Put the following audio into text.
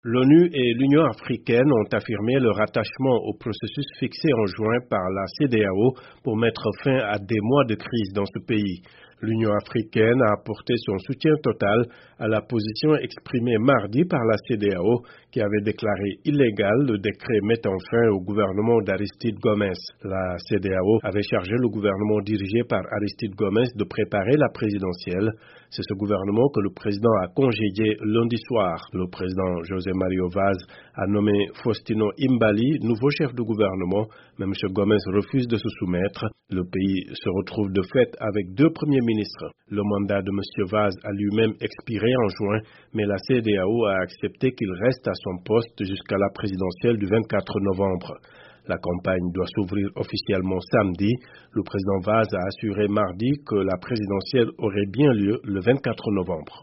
L'ONU et l'Union africaine ont affirmé leur attachement au processus fixé en juin par la CEDEAO pour mettre fin à des mois de crise dans ce pays. L'Union africaine a apporté son soutien total à la position exprimée mardi par la CEDEAO qui avait déclaré illégal le décret mettant fin au gouvernement d'Aristide Gomes. La CEDEAO avait chargé le gouvernement dirigé par Aristide Gomes de préparer la présidentielle. C'est ce gouvernement que le président a congédié lundi soir. Le président José Mario Vaz a nommé Faustino Imbali nouveau chef de gouvernement, mais M. Gomes refuse de se soumettre. Le pays se retrouve de fait avec deux premiers ministres. Le mandat de M. Vaz a lui-même expiré en juin, mais la CEDEAO a accepté qu'il reste à son poste jusqu'à la présidentielle du 24 novembre. La campagne doit s'ouvrir officiellement samedi. Le président Vaz a assuré mardi que la présidentielle aurait bien lieu le 24 novembre.